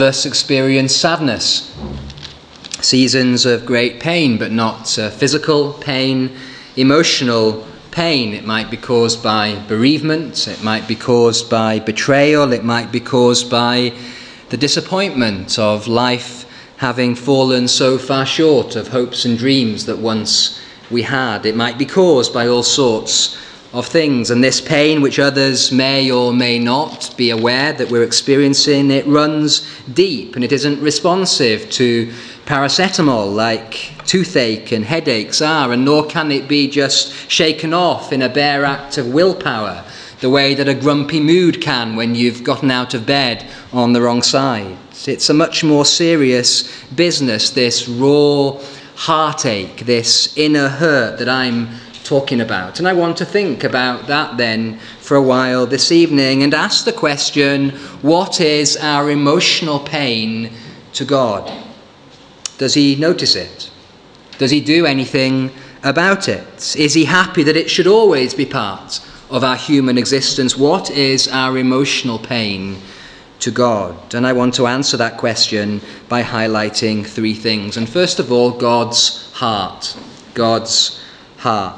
Others experience sadness, seasons of great pain, but not physical pain, emotional pain. It might be caused by bereavement, it might be caused by betrayal, it might be caused by the disappointment of life having fallen so far short of hopes and dreams that once we had. It might be caused by all sorts of things, and this pain, which others may or may not be aware that we're experiencing, it runs deep and it isn't responsive to paracetamol like toothache and headaches are, and nor can it be just shaken off in a bare act of willpower, the way that a grumpy mood can when you've gotten out of bed on the wrong side. It's a much more serious business, this raw heartache, this inner hurt that I'm talking about. And I want to think about that then for a while this evening and ask the question, what is our emotional pain to God? Does he notice it? Does he do anything about it? Is he happy that it should always be part of our human existence? What is our emotional pain to God? And I want to answer that question by highlighting three things. And first of all, God's heart. God's heart.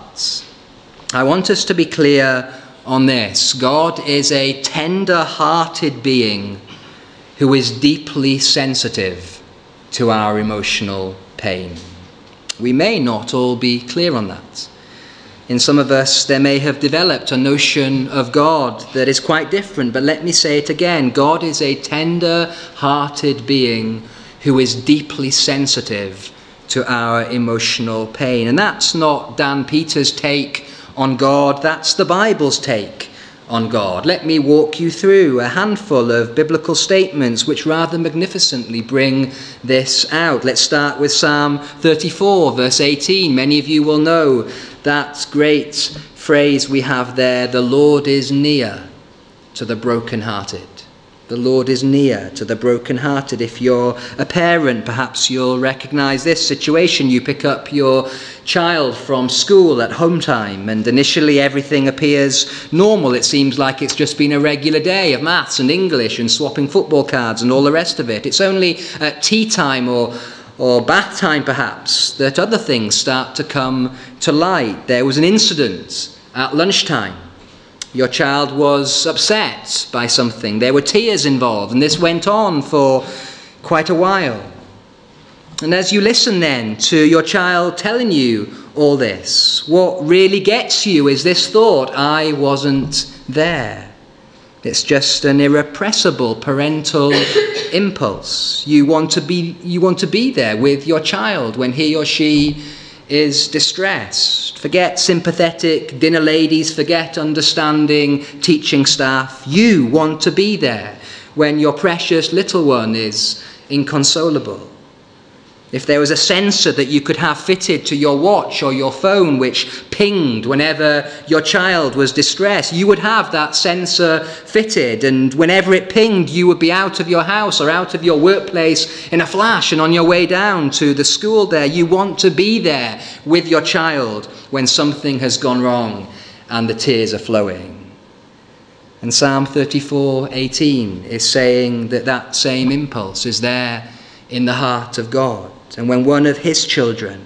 I want us to be clear on this. God is a tender-hearted being who is deeply sensitive to our emotional pain. We may not all be clear on that. In some of us, there may have developed a notion of God that is quite different, but let me say it again. God is a tender-hearted being who is deeply sensitive to our emotional pain. And that's not Dan Peters' take on God, that's the Bible's take on God. Let me walk you through a handful of biblical statements which rather magnificently bring this out. Let's start with Psalm 34, verse 18. Many of you will know that great phrase we have there, the Lord is near to the brokenhearted. The Lord is near to the brokenhearted. If you're a parent, perhaps you'll recognize this situation. You pick up your child from school at home time, and initially everything appears normal. It seems like it's just been a regular day of maths and English and swapping football cards and all the rest of it. It's only at tea time or bath time, perhaps, that other things start to come to light. There was an incident at lunchtime. Your child was upset by something. There were tears involved, and this went on for quite a while. And as you listen then to your child telling you all this, what really gets you is this thought, I wasn't there. It's just an irrepressible parental impulse. You want to be there with your child when he or she is distressed. Forget sympathetic dinner ladies, forget understanding teaching staff. You want to be there when your precious little one is inconsolable. If there was a sensor that you could have fitted to your watch or your phone which pinged whenever your child was distressed, you would have that sensor fitted, and whenever it pinged, you would be out of your house or out of your workplace in a flash and on your way down to the school there. You want to be there with your child when something has gone wrong and the tears are flowing. And Psalm 34:18 is saying that that same impulse is there in the heart of God. And when one of his children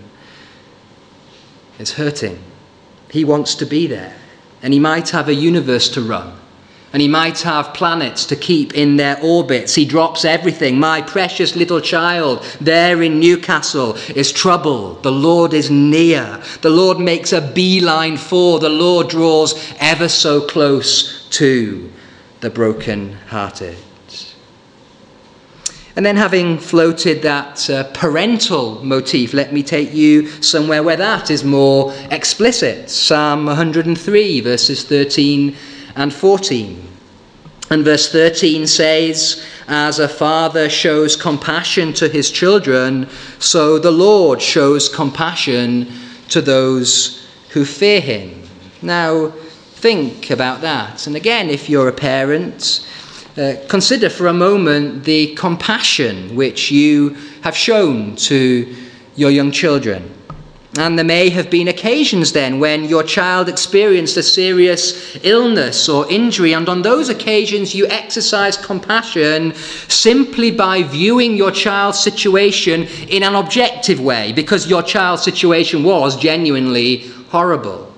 is hurting, he wants to be there. And he might have a universe to run. And he might have planets to keep in their orbits. He drops everything. My precious little child there in Newcastle is troubled. The Lord is near. The Lord makes a beeline for. The Lord draws ever so close to the broken-hearted. And then, having floated that parental motif, let me take you somewhere where that is more explicit. Psalm 103, verses 13 and 14. And verse 13 says, as a father shows compassion to his children, so the Lord shows compassion to those who fear him. Now, think about that. And again, if you're a parent, consider for a moment the compassion which you have shown to your young children. And there may have been occasions then when your child experienced a serious illness or injury, and on those occasions you exercised compassion simply by viewing your child's situation in an objective way, because your child's situation was genuinely horrible.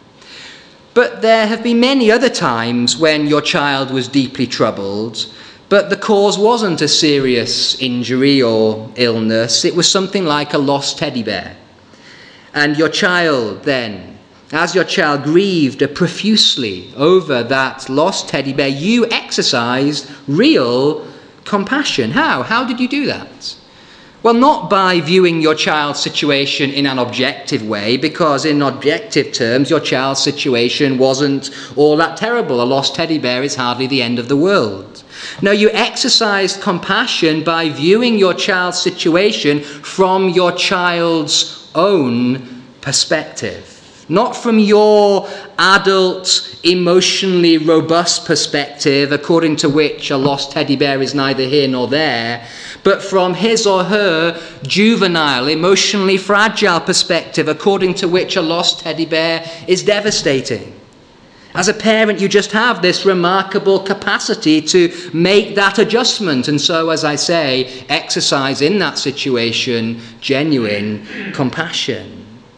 But there have been many other times when your child was deeply troubled, but the cause wasn't a serious injury or illness. It was something like a lost teddy bear. And your child then, as your child grieved profusely over that lost teddy bear, you exercised real compassion. How? How did you do that? Well, not by viewing your child's situation in an objective way, because in objective terms, your child's situation wasn't all that terrible. A lost teddy bear is hardly the end of the world. No, you exercised compassion by viewing your child's situation from your child's own perspective. Not from your adult, emotionally robust perspective, according to which a lost teddy bear is neither here nor there, but from his or her juvenile, emotionally fragile perspective, according to which a lost teddy bear is devastating. As a parent, you just have this remarkable capacity to make that adjustment, and so, as I say, exercise in that situation genuine compassion.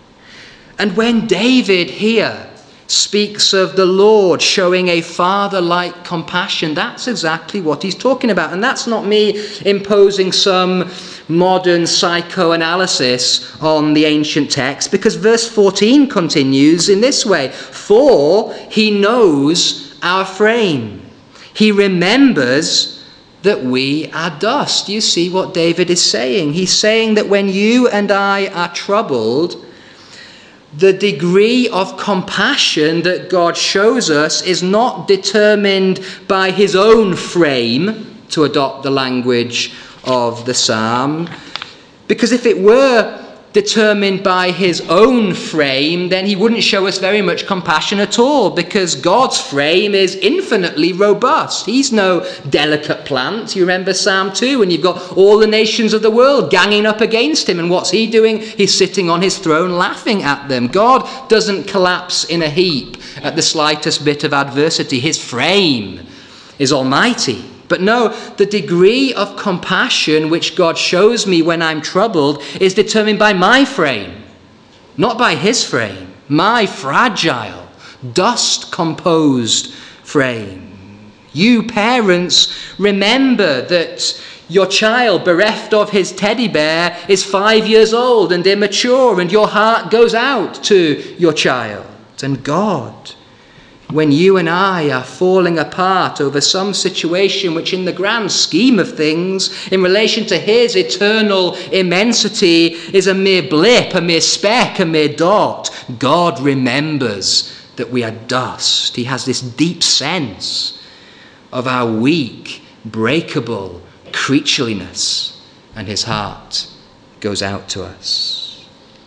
And when David here speaks of the Lord showing a father-like compassion, that's exactly what he's talking about. And that's not me imposing some modern psychoanalysis on the ancient text, because verse 14 continues in this way: for he knows our frame. He remembers that we are dust. You see what David is saying? He's saying that when you and I are troubled, the degree of compassion that God shows us is not determined by his own frame, to adopt the language of the psalm. Because if it were determined by his own frame, then he wouldn't show us very much compassion at all, because God's frame is infinitely robust. He's no delicate plant. You remember Psalm 2, when you've got all the nations of the world ganging up against him, and what's he doing? He's sitting on his throne laughing at them. God doesn't collapse in a heap at the slightest bit of adversity. His frame is almighty. But no, the degree of compassion which God shows me when I'm troubled is determined by my frame, not by his frame, my fragile, dust-composed frame. You parents, remember that your child, bereft of his teddy bear, is 5 years old and immature, and your heart goes out to your child. And God, when you and I are falling apart over some situation which in the grand scheme of things, in relation to his eternal immensity, is a mere blip, a mere speck, a mere dot, God remembers that we are dust. He has this deep sense of our weak, breakable creatureliness, and his heart goes out to us.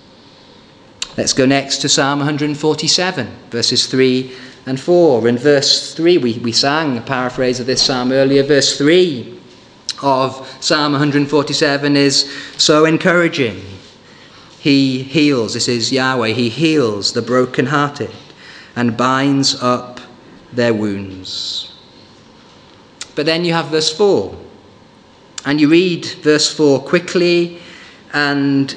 Let's go next to Psalm 147, verses 3 and 4. In verse 3, we sang a paraphrase of this psalm earlier. Verse 3 of Psalm 147 is so encouraging. He heals, this is Yahweh, he heals the brokenhearted and binds up their wounds. But then you have verse 4. And you read verse 4 quickly, and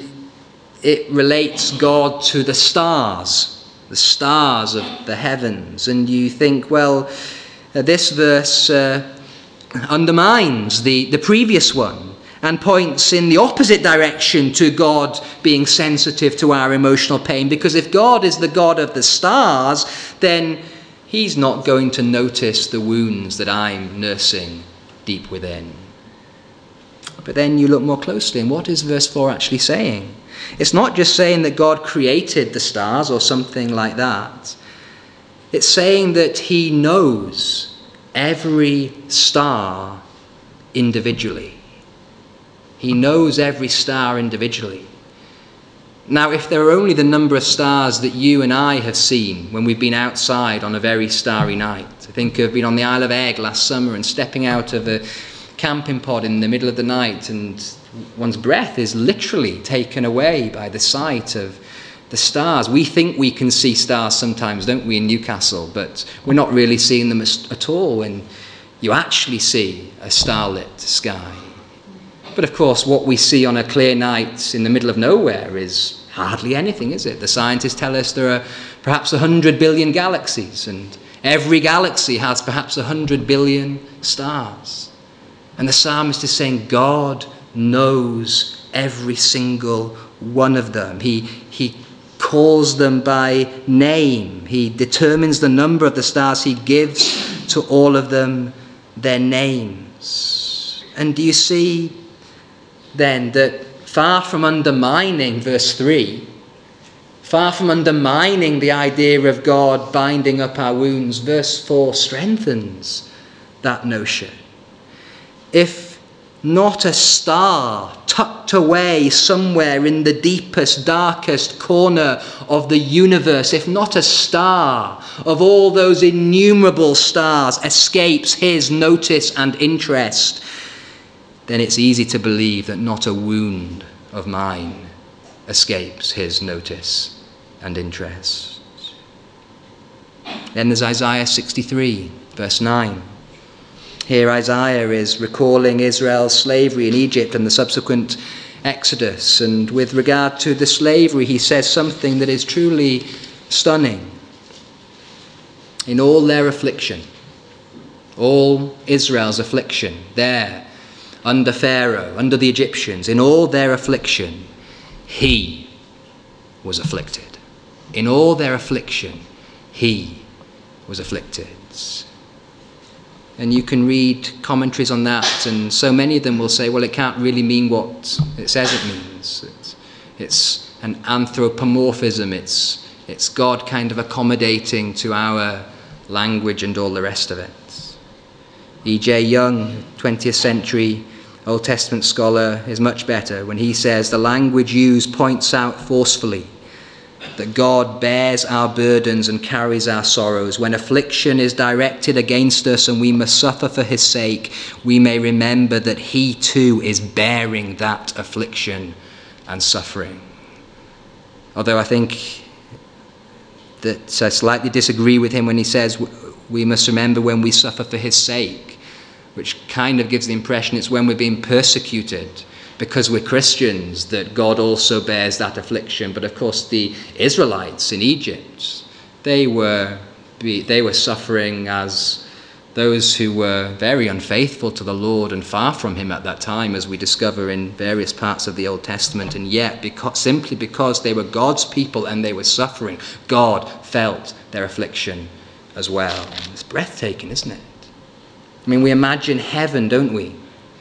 it relates God to the stars of the heavens. And you think, well, this verse undermines the previous one and points in the opposite direction to God being sensitive to our emotional pain. Because if God is the God of the stars, then he's not going to notice the wounds that I'm nursing deep within. But then you look more closely, and what is verse 4 actually saying? It's not just saying that God created the stars or something like that. It's saying that he knows every star individually. He knows every star individually. Now, if there are only the number of stars that you and I have seen when we've been outside on a very starry night. I think of being on the Isle of Egg last summer and stepping out of a camping pod in the middle of the night, and one's breath is literally taken away by the sight of the stars. We think we can see stars sometimes, don't we, in Newcastle, but we're not really seeing them at all when you actually see a starlit sky. But of course, what we see on a clear night in the middle of nowhere is hardly anything, is it? The scientists tell us there are perhaps 100 billion galaxies, and every galaxy has perhaps 100 billion stars. And the psalmist is saying God knows every single one of them. He calls them by name. He determines the number of the stars. He gives to all of them their names. And do you see then that far from undermining verse 3, far from undermining the idea of God binding up our wounds, verse 4 strengthens that notion. If not a star tucked away somewhere in the deepest, darkest corner of the universe, if not a star of all those innumerable stars escapes his notice and interest, then it's easy to believe that not a wound of mine escapes his notice and interest. Then there's Isaiah 63, verse 9. Here Isaiah is recalling Israel's slavery in Egypt and the subsequent Exodus. And with regard to the slavery, he says something that is truly stunning. In all their affliction, all Israel's affliction, there, under Pharaoh, under the Egyptians, in all their affliction, he was afflicted. In all their affliction, he was afflicted. And you can read commentaries on that, and so many of them will say, well, it can't really mean what it says it means. It's an anthropomorphism. It's God kind of accommodating to our language and all the rest of it. E.J. Young, 20th century Old Testament scholar, is much better when he says the language used points out forcefully that God bears our burdens and carries our sorrows. When affliction is directed against us and we must suffer for his sake, we may remember that he too is bearing that affliction and suffering. Although I think that I slightly disagree with him when he says we must remember when we suffer for his sake, which kind of gives the impression it's when we're being persecuted because we're Christians that God also bears that affliction. But of course the Israelites in Egypt, they were suffering as those who were very unfaithful to the Lord and far from him at that time, as we discover in various parts of the Old Testament. And yet, simply because they were God's people and they were suffering, God felt their affliction as well. It's breathtaking, isn't it? I mean, we imagine heaven, don't we?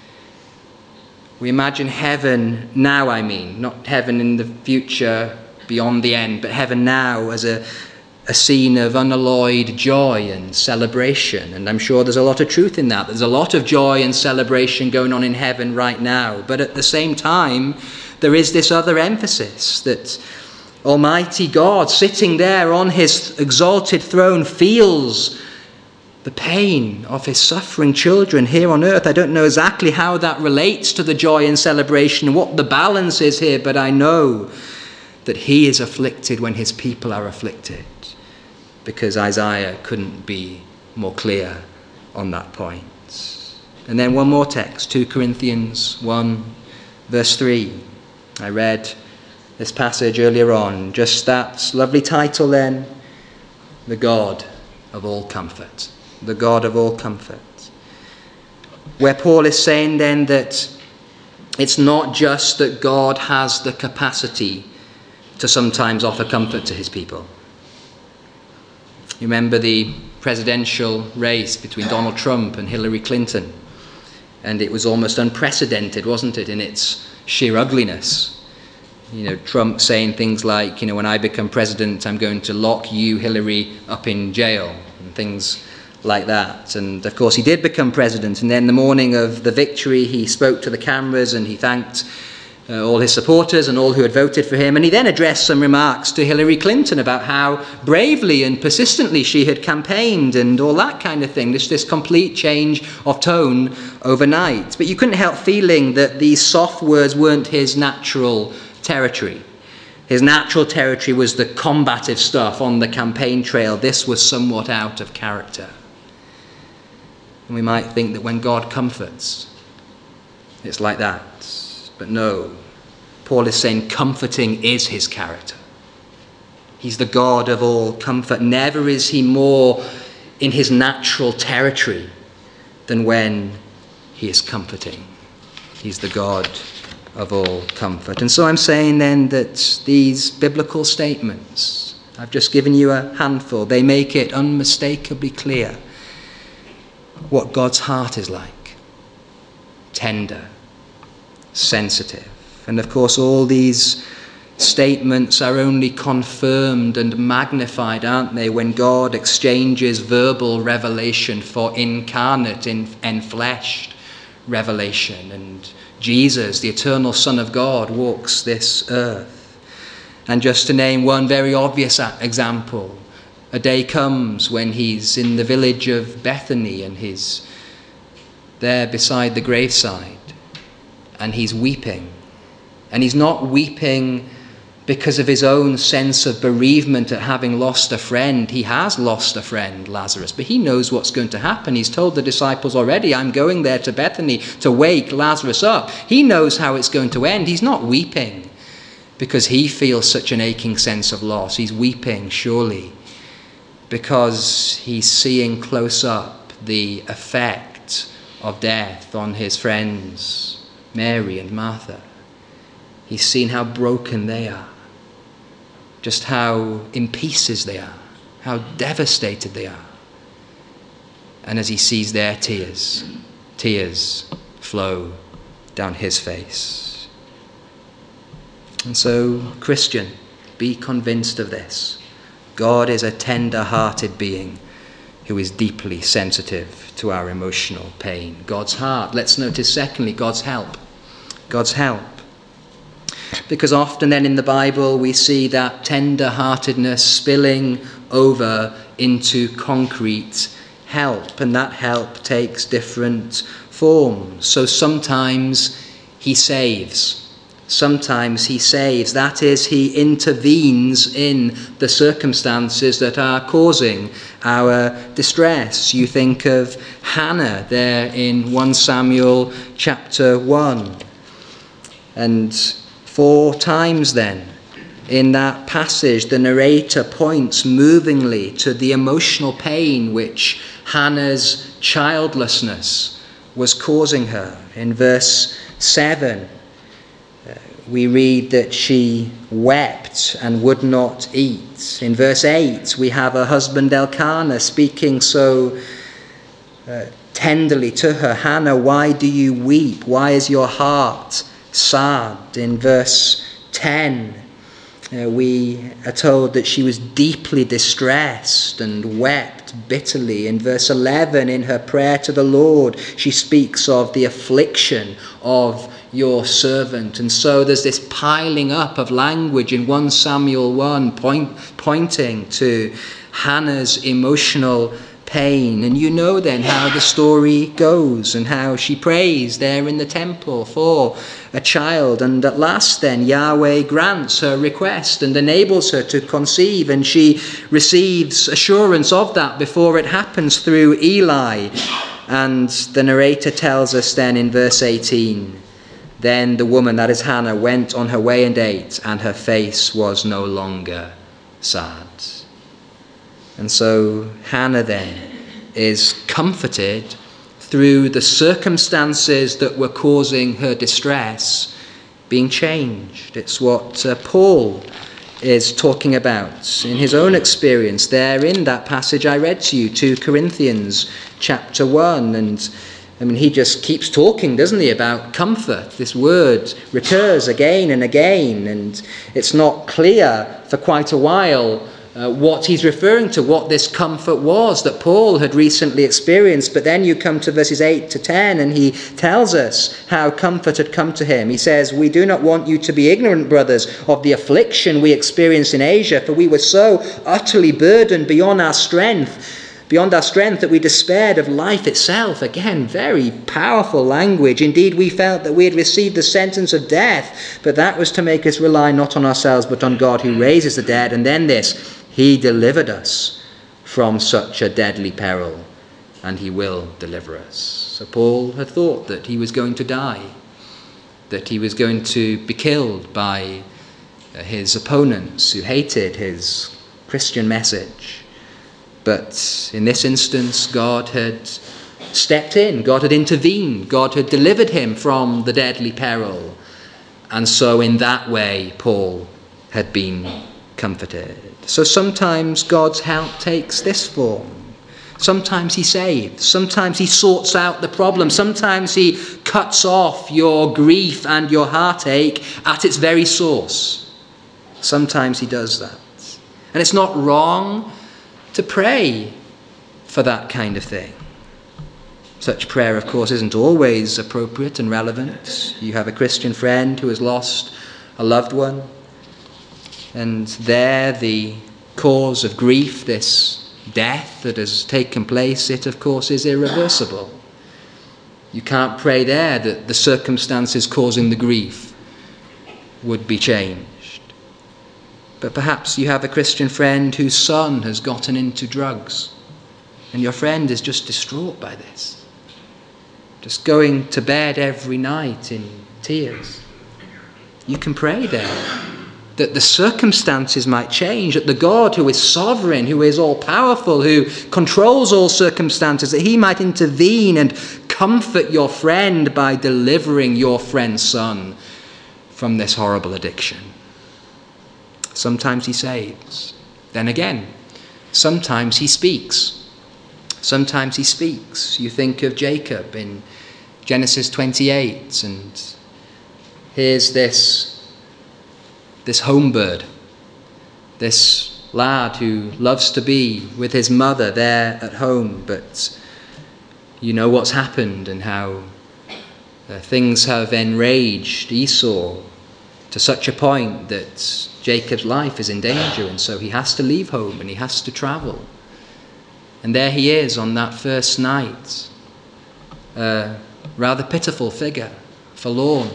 We imagine heaven now, not heaven in the future beyond the end, but heaven now as a scene of unalloyed joy and celebration. And I'm sure there's a lot of truth in that. There's a lot of joy and celebration going on in heaven right now. But at the same time, there is this other emphasis that Almighty God, sitting there on his exalted throne, feels the pain of his suffering children here on earth. I don't know exactly how that relates to the joy and celebration, what the balance is here, but I know that he is afflicted when his people are afflicted, because Isaiah couldn't be more clear on that point. And then one more text, 2 Corinthians 1, verse 3. I read this passage earlier on, just that lovely title then, the God of all comfort. The God of all comfort. Where Paul is saying then that it's not just that God has the capacity to sometimes offer comfort to his people. You remember the presidential race between Donald Trump and Hillary Clinton, and it was almost unprecedented, wasn't it, in its sheer ugliness. Trump saying things like, when I become president, I'm going to lock you, Hillary, up in jail, and things like that. And of course he did become president, and then the morning of the victory he spoke to the cameras and he thanked all his supporters and all who had voted for him, and he then addressed some remarks to Hillary Clinton about how bravely and persistently she had campaigned and all that kind of thing. This complete change of tone overnight. But you couldn't help feeling that these soft words weren't his natural territory, His natural territory was the combative stuff on the campaign trail. This was somewhat out of character. And we might think that when God comforts, it's like that. But no, Paul is saying comforting is his character. He's the God of all comfort. Never is he more in his natural territory than when he is comforting. He's the God of all comfort. And so I'm saying then that these biblical statements, I've just given you a handful, they make it unmistakably clear what God's heart is like. Tender, sensitive. And of course all these statements are only confirmed and magnified, aren't they, when God exchanges verbal revelation for incarnate, enfleshed revelation. And Jesus, the eternal Son of God, walks this earth. And just to name one very obvious example, a day comes when he's in the village of Bethany and he's there beside the graveside and he's weeping. And he's not weeping because of his own sense of bereavement at having lost a friend. He has lost a friend, Lazarus, but he knows what's going to happen. He's told the disciples already, I'm going there to Bethany to wake Lazarus up. He knows how it's going to end. He's not weeping because he feels such an aching sense of loss. He's weeping, surely, because he's seeing close up the effect of death on his friends, Mary and Martha. He's seen how broken they are, just how in pieces they are, how devastated they are. And as he sees their tears flow down his face. And so, Christian, be convinced of this. God is a tender-hearted being who is deeply sensitive to our emotional pain. God's heart. Let's notice, secondly, God's help. God's help. Because often then in the Bible we see that tender-heartedness spilling over into concrete help, and that help takes different forms. So sometimes he saves. Sometimes he saves. That is, he intervenes in the circumstances that are causing our distress. You think of Hannah there in 1 Samuel chapter 1. And 4 times then in that passage the narrator points movingly to the emotional pain which Hannah's childlessness was causing her. In verse 7 we read that she wept and would not eat. In verse 8 we have her husband Elkanah speaking so tenderly to her, Hannah, why do you weep? Why is your heart sad? In verse 10 we are told that she was deeply distressed and wept bitterly. In verse 11, in her prayer to the Lord, she speaks of the affliction of your servant. And so there's this piling up of language in 1 Samuel 1 pointing to Hannah's emotional pain. And you know then how the story goes and how she prays there in the temple for a child, and at last then Yahweh grants her request and enables her to conceive, and she receives assurance of that before it happens through Eli. And the narrator tells us then in verse 18, then the woman, that is Hannah, went on her way and ate, and her face was no longer sad. And so Hannah then is comforted through the circumstances that were causing her distress being changed. It's what Paul is talking about in his own experience there in that passage I read to you, 2 Corinthians chapter 1. And I mean, he just keeps talking, doesn't he, about comfort. This word recurs again and again, and it's not clear for quite a while what he's referring to, what this comfort was that Paul had recently experienced. But then you come to verses 8 to 10 and he tells us how comfort had come to him. He says, we do not want you to be ignorant, brothers, of the affliction we experienced in Asia, for we were so utterly burdened beyond our strength beyond our strength, that we despaired of life itself. Again, very powerful language. Indeed, we felt that we had received the sentence of death, but that was to make us rely not on ourselves, but on God who raises the dead. And then this, he delivered us from such a deadly peril, and he will deliver us. So Paul had thought that he was going to die, that he was going to be killed by his opponents who hated his Christian message. But in this instance, God had stepped in, God had intervened, God had delivered him from the deadly peril. And so in that way, Paul had been comforted. So sometimes God's help takes this form. Sometimes he saves, sometimes he sorts out the problem, sometimes he cuts off your grief and your heartache at its very source. Sometimes he does that. And it's not wrong to pray for that kind of thing. Such prayer, of course, isn't always appropriate and relevant. You have a Christian friend who has lost a loved one, and there the cause of grief, this death that has taken place, it of course is irreversible. You can't pray there that the circumstances causing the grief would be changed. But perhaps you have a Christian friend whose son has gotten into drugs, and your friend is just distraught by this, just going to bed every night in tears. You can pray there that the circumstances might change, that the God who is sovereign, who is all-powerful, who controls all circumstances, that he might intervene and comfort your friend by delivering your friend's son from this horrible addiction. Sometimes he saves. Then again, sometimes he speaks. Sometimes he speaks. You think of Jacob in Genesis 28, and here's this home bird, this lad who loves to be with his mother there at home, but you know what's happened and how things have enraged Esau to such a point that Jacob's life is in danger, and so he has to leave home and he has to travel. And there he is on that first night, a rather pitiful figure, forlorn,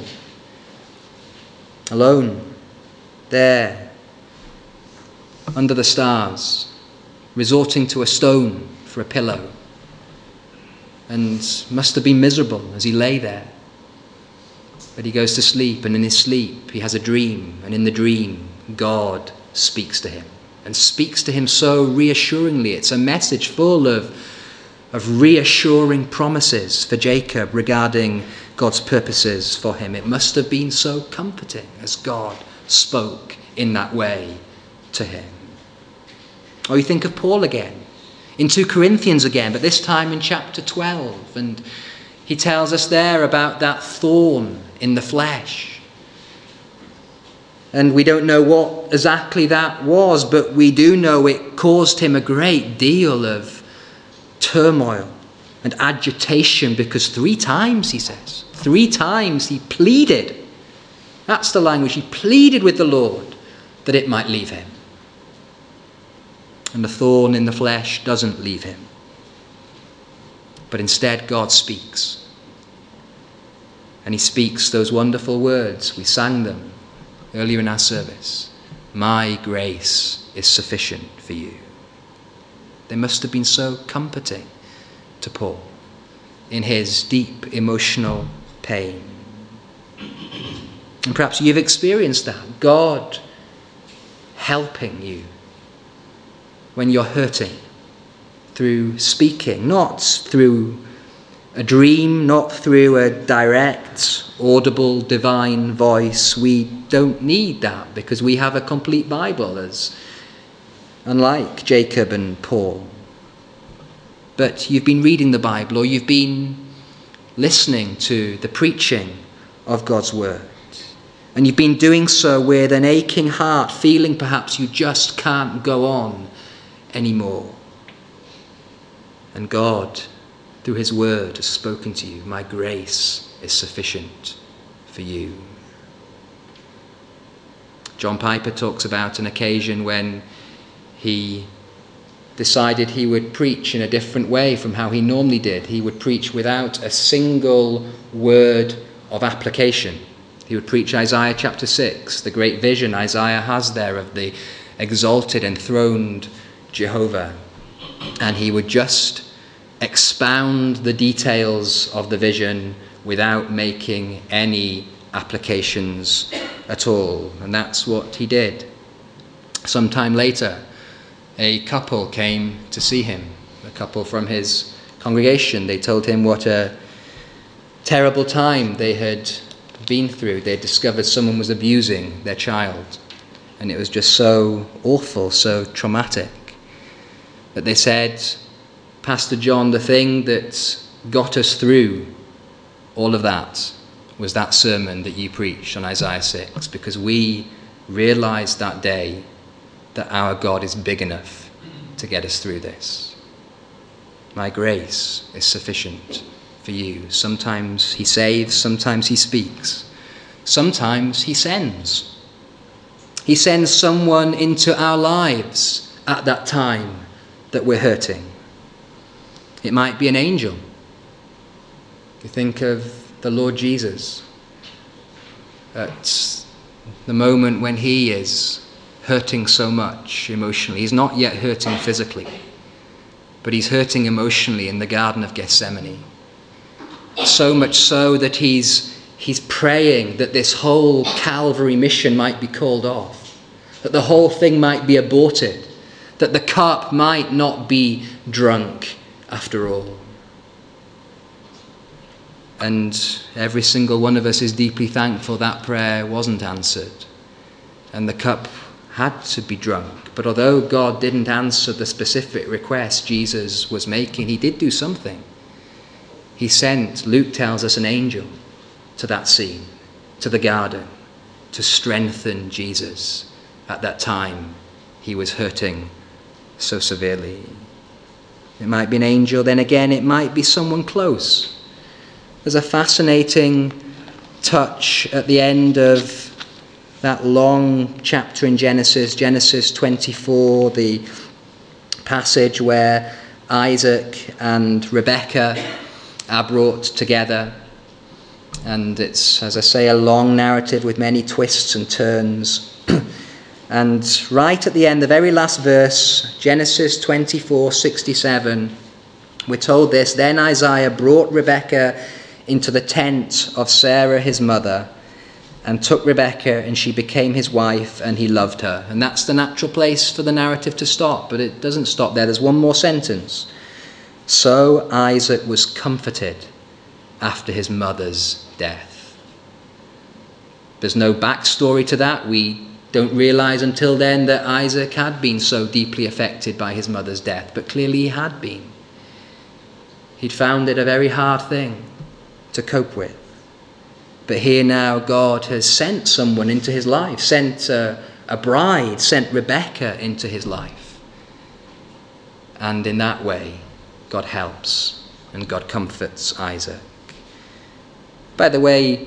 alone, there, under the stars, resorting to a stone for a pillow, and must have been miserable as he lay there. But he goes to sleep, and in his sleep he has a dream, and in the dream God speaks to him, and speaks to him so reassuringly. It's a message full of reassuring promises for Jacob regarding God's purposes for him. It must have been so comforting as God spoke in that way to him. Or you think of Paul again, in 2 Corinthians again, but this time in chapter 12, and he tells us there about that thorn in the flesh. And we don't know what exactly that was, but we do know it caused him a great deal of turmoil and agitation, because 3 times, he says, 3 times he pleaded. That's the language. He pleaded with the Lord that it might leave him. And the thorn in the flesh doesn't leave him. But instead God speaks. And he speaks those wonderful words. We sang them earlier in our service. My grace is sufficient for you. They must have been so comforting to Paul in his deep emotional pain. And perhaps you've experienced that. God helping you when you're hurting through speaking, not through a dream, not through a direct, audible, divine voice. We don't need that because we have a complete Bible, as unlike Jacob and Paul. But you've been reading the Bible, or you've been listening to the preaching of God's word. And you've been doing so with an aching heart, feeling perhaps you just can't go on anymore. And God, through his word, has spoken to you. My grace is sufficient for you. John Piper talks about an occasion when he decided he would preach in a different way from how he normally did. He would preach without a single word of application. He would preach Isaiah chapter 6, the great vision Isaiah has there of the exalted, enthroned Jehovah. And he would just expound the details of the vision without making any applications at all. And that's what he did. Sometime later, a couple came to see him, a couple from his congregation. They told him what a terrible time they had been through. They had discovered someone was abusing their child, and it was just so awful, so traumatic. But they said, Pastor John, the thing that got us through all of that was that sermon that you preached on Isaiah 6, because we realized that day that our God is big enough to get us through this. My grace is sufficient for you. Sometimes he saves, sometimes he speaks, sometimes he sends. He sends someone into our lives at that time that we're hurting. It might be an angel. You think of the Lord Jesus at the moment when he is hurting so much emotionally. He's not yet hurting physically, but he's hurting emotionally in the Garden of Gethsemane. So much so that he's praying that this whole Calvary mission might be called off, that the whole thing might be aborted, that the cup might not be drunk after all. And every single one of us is deeply thankful that prayer wasn't answered, and the cup had to be drunk. But although God didn't answer the specific request Jesus was making, he did do something. He sent, Luke tells us, an angel to that scene, to the garden, to strengthen Jesus at that time he was hurting so severely. It might be an angel, then again it might be someone close. There's a fascinating touch at the end of that long chapter in Genesis 24, the passage where Isaac and Rebekah are brought together. And it's, as I say, a long narrative with many twists and turns. And right at the end, the very last verse, Genesis 24:67, we're told this: Then Isaiah brought Rebekah into the tent of Sarah his mother, and took Rebekah, and she became his wife, and he loved her. And that's the natural place for the narrative to stop, but it doesn't stop there. There's one more sentence. So Isaac was comforted after his mother's death. There's no backstory to that. We don't realize until then that Isaac had been so deeply affected by his mother's death, but clearly he had been. He'd found it a very hard thing to cope with. But here now God has sent someone into his life, sent a bride, sent Rebekah into his life. And in that way, God helps and God comforts Isaac. By the way,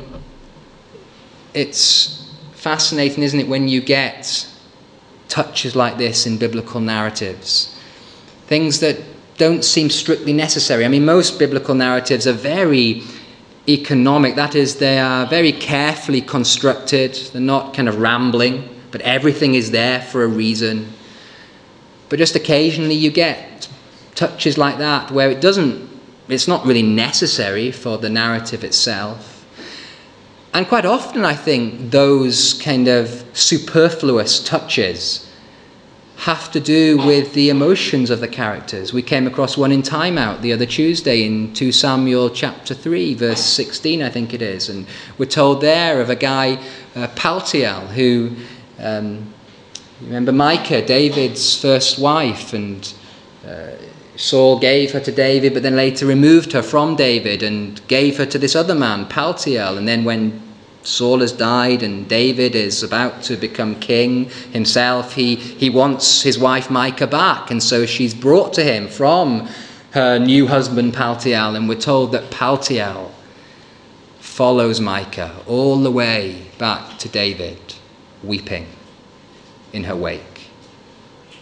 it's fascinating, isn't it, when you get touches like this in biblical narratives. Things that don't seem strictly necessary. I mean, most biblical narratives are very economic. That is, they are very carefully constructed. They're not kind of rambling, but everything is there for a reason. But just occasionally you get touches like that where it's not really necessary for the narrative itself. And quite often I think those kind of superfluous touches have to do with the emotions of the characters. We came across one in Time Out the other Tuesday in 2 Samuel chapter 3, verse 16, I think it is. And we're told there of a guy, Paltiel, who, remember Micah, David's first wife, and Saul gave her to David, but then later removed her from David and gave her to this other man, Paltiel. And then when Saul has died and David is about to become king himself, he wants his wife Micah back, and so she's brought to him from her new husband Paltiel, and we're told that Paltiel follows Micah all the way back to David, weeping in her wake.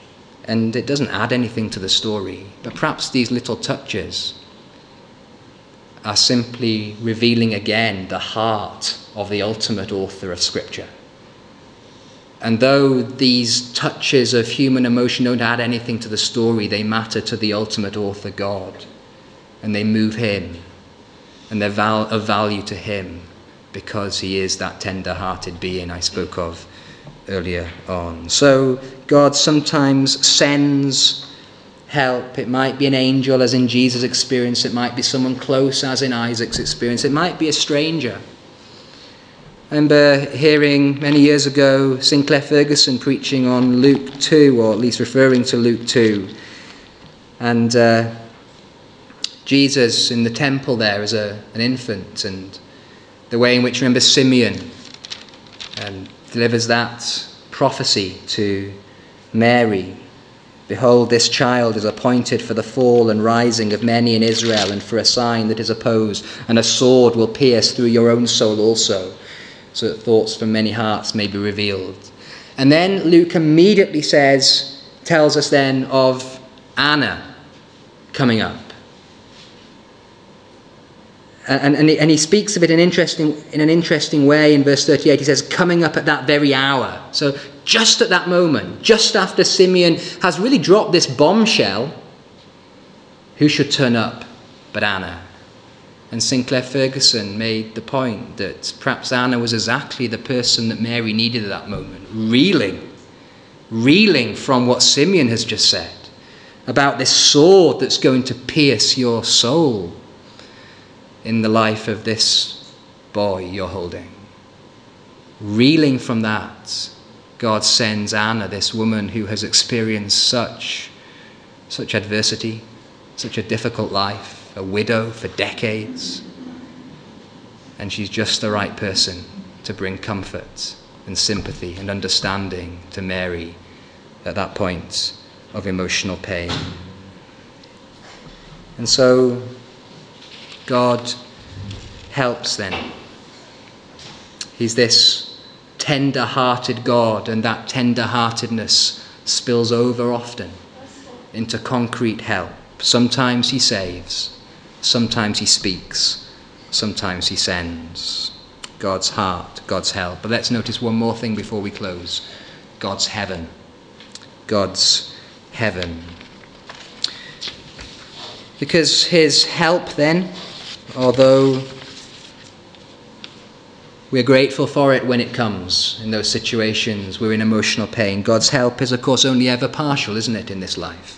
And it doesn't add anything to the story. But perhaps these little touches are simply revealing again the heart of the ultimate author of Scripture. And though these touches of human emotion don't add anything to the story, they matter to the ultimate author, God. And they move him. And they're of value to him because he is that tender-hearted being I spoke of earlier on. So God sometimes sends help. It might be an angel, as in Jesus' experience. It might be someone close, as in Isaac's experience. It might be a stranger. I remember hearing many years ago Sinclair Ferguson preaching on Luke 2, or at least referring to Luke 2. And Jesus in the temple there as an infant, and the way in which, remember, Simeon delivers that prophecy to Mary. Behold, this child is appointed for the fall and rising of many in Israel, and for a sign that is opposed, and a sword will pierce through your own soul also, so that thoughts from many hearts may be revealed. And then Luke immediately tells us then of Anna coming up. And he speaks of it in an interesting way in verse 38. He says, coming up at that very hour. So just at that moment, just after Simeon has really dropped this bombshell, who should turn up but Anna? And Sinclair Ferguson made the point that perhaps Anna was exactly the person that Mary needed at that moment, reeling from what Simeon has just said about this sword that's going to pierce your soul in the life of this boy you're holding. Reeling from that, God sends Anna, this woman who has experienced such adversity, such a difficult life, a widow for decades. And she's just the right person to bring comfort and sympathy and understanding to Mary at that point of emotional pain. And so God helps then. He's this tender-hearted God, and that tender-heartedness spills over often into concrete help. Sometimes he saves, sometimes he speaks, sometimes he sends. God's heart, God's help. But let's notice one more thing before we close. God's heaven. God's heaven. Because his help then, although we're grateful for it when it comes in those situations we're in emotional pain, God's help is of course only ever partial, isn't it, in this life?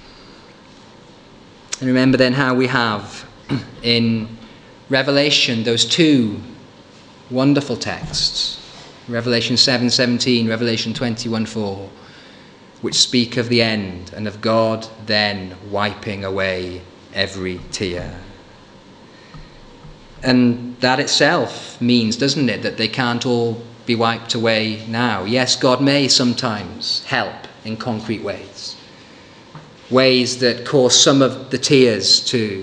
And remember then how we have in Revelation those two wonderful texts, Revelation 7:17, Revelation 21:4, which speak of the end and of God then wiping away every tear. And that itself means, doesn't it, that they can't all be wiped away now. Yes, God may sometimes help in concrete ways that cause some of the tears to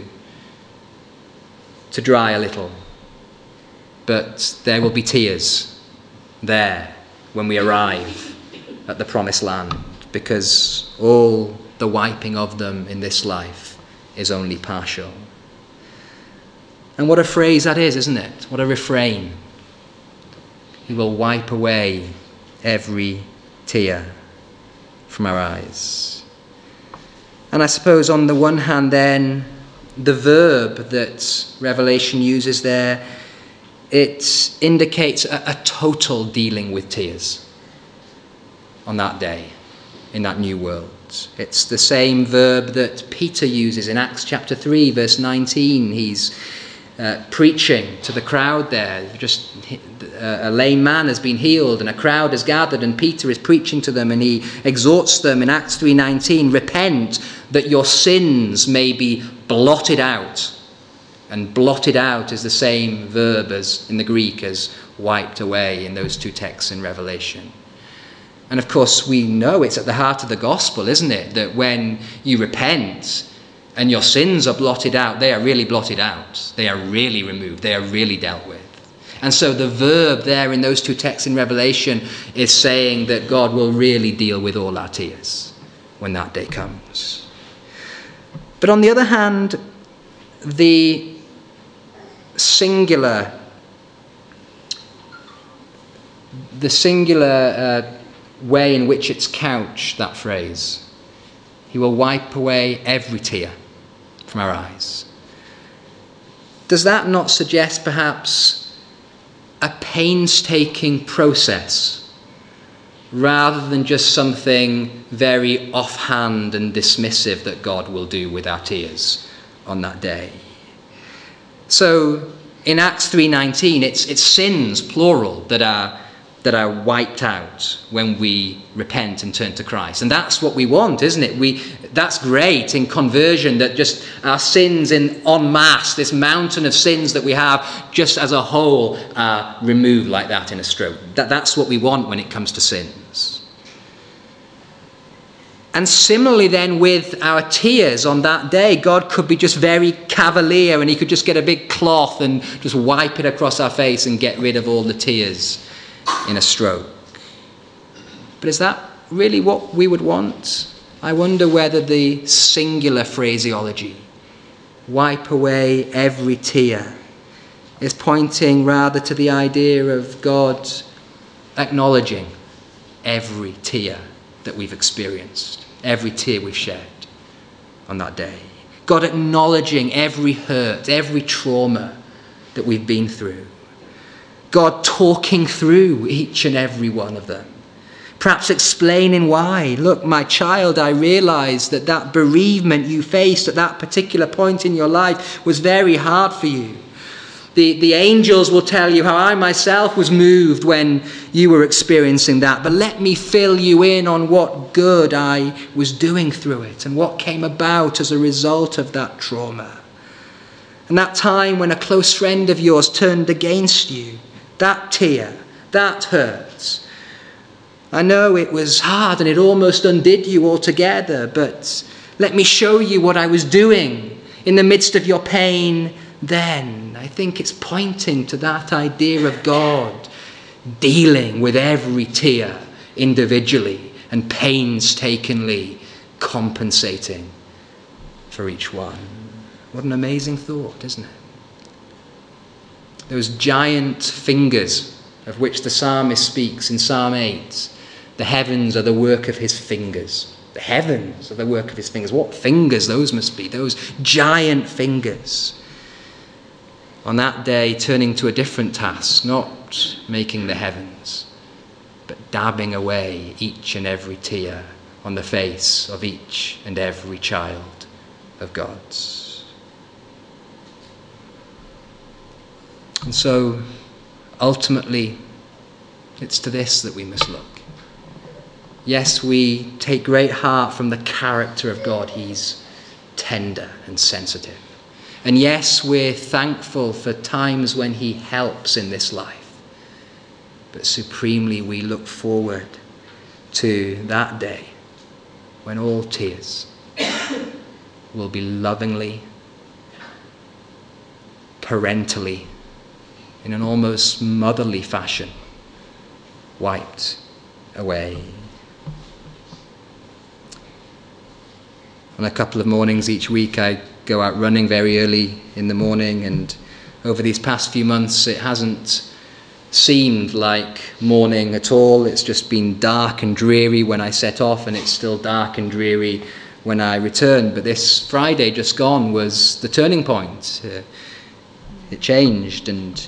dry a little. But there will be tears there when we arrive at the promised land, because all the wiping of them in this life is only partial. And what a phrase that is, isn't it? What a refrain. He will wipe away every tear from our eyes. And I suppose on the one hand then, the verb that Revelation uses there, it indicates a total dealing with tears on that day, in that new world. It's the same verb that Peter uses in Acts chapter 3, verse 19. He's preaching to the crowd there. Just a lame man has been healed and a crowd has gathered, and Peter is preaching to them, and he exhorts them in Acts 3:19, repent that your sins may be blotted out. And blotted out is the same verb as in the Greek as wiped away in those two texts in Revelation. And of course we know it's at the heart of the gospel, isn't it, that when you repent and your sins are blotted out, they are really blotted out. They are really removed. They are really dealt with. And so the verb there in those two texts in Revelation is saying that God will really deal with all our tears. when that day comes. But on the other hand, the singular way in which it's couched, that phrase, he will wipe away every tear from our eyes. Does that not suggest perhaps a painstaking process rather than just something very offhand and dismissive that God will do with our tears on that day? So in Acts 3:19, it's sins, plural, that are wiped out when we repent and turn to Christ. And that's what we want, isn't it? That's great in conversion, that just our sins en masse, this mountain of sins that we have just as a whole, are removed like that in a stroke. That's what we want when it comes to sins. And similarly then with our tears on that day, God could be just very cavalier and he could just get a big cloth and just wipe it across our face and get rid of all the tears in a stroke. But is that really what we would want? I wonder whether the singular phraseology, wipe away every tear, is pointing rather to the idea of God acknowledging every tear that we've experienced, every tear we've shed on that day. God acknowledging every hurt, every trauma that we've been through. God talking through each and every one of them. Perhaps explaining why. Look, my child, I realize that bereavement you faced at that particular point in your life was very hard for you. The angels will tell you how I myself was moved when you were experiencing that. But let me fill you in on what good I was doing through it and what came about as a result of that trauma. And that time when a close friend of yours turned against you, that tear, that hurt. I know it was hard and it almost undid you altogether, but let me show you what I was doing in the midst of your pain then. I think it's pointing to that idea of God dealing with every tear individually and painstakingly compensating for each one. What an amazing thought, isn't it? Those giant fingers of which the psalmist speaks in Psalm 8. The heavens are the work of his fingers. The heavens are the work of his fingers. What fingers those must be, those giant fingers. On that day, turning to a different task, not making the heavens, but dabbing away each and every tear on the face of each and every child of God's. And so, ultimately, it's to this that we must look. Yes, we take great heart from the character of God. He's tender and sensitive. And yes, we're thankful for times when he helps in this life. But supremely, we look forward to that day when all tears will be lovingly, parentally, in an almost motherly fashion, wiped away. On a couple of mornings each week, I go out running very early in the morning, and over these past few months, it hasn't seemed like morning at all. It's just been dark and dreary when I set off, and it's still dark and dreary when I return. But this Friday just gone was the turning point. It changed, and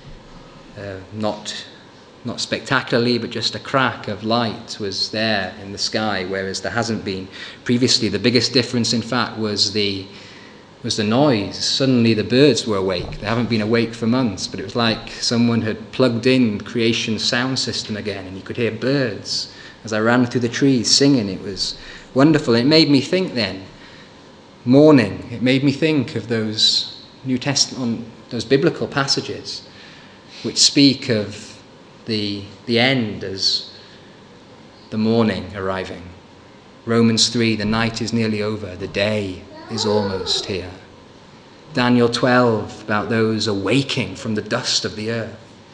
not spectacularly, but just a crack of light was there in the sky, whereas there hasn't been previously. The biggest difference, in fact, was the noise. Suddenly the birds were awake. They haven't been awake for months, but it was like someone had plugged in creation's sound system again, and you could hear birds as I ran through the trees singing. It was wonderful. It made me think then, morning, it made me think of those New Testament, those biblical passages which speak of the end as the morning arriving. Romans 3, the night is nearly over, the day is almost here. Daniel 12, about those awaking from the dust of the earth.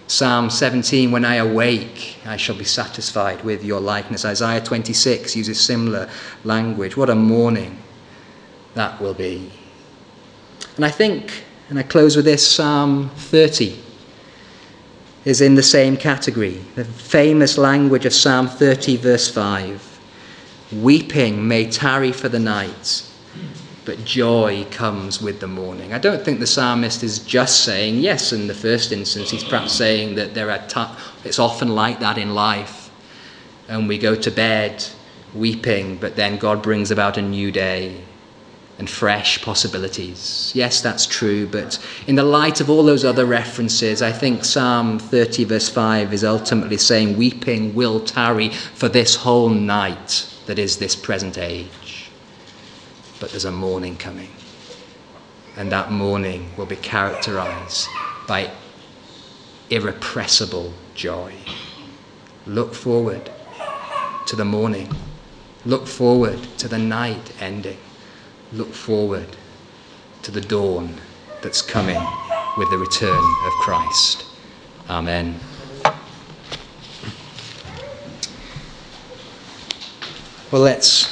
Psalm 17, when I awake, I shall be satisfied with your likeness. Isaiah 26 uses similar language. What a morning that will be. And I think, and I close with this, Psalm 30 is in the same category. The famous language of Psalm 30 verse 5. Weeping may tarry for the night, but joy comes with the morning. I don't think the psalmist is just saying, yes, in the first instance, he's perhaps saying that it's often like that in life, and we go to bed weeping, but then God brings about a new day and fresh possibilities. Yes, that's true, but in the light of all those other references, I think Psalm 30 verse 5 is ultimately saying weeping will tarry for this whole night that is this present age. But there's a morning coming, and that morning will be characterized by irrepressible joy. Look forward to the morning. Look forward to the night ending. Look forward to the dawn that's coming with the return of Christ. Amen. Well, let's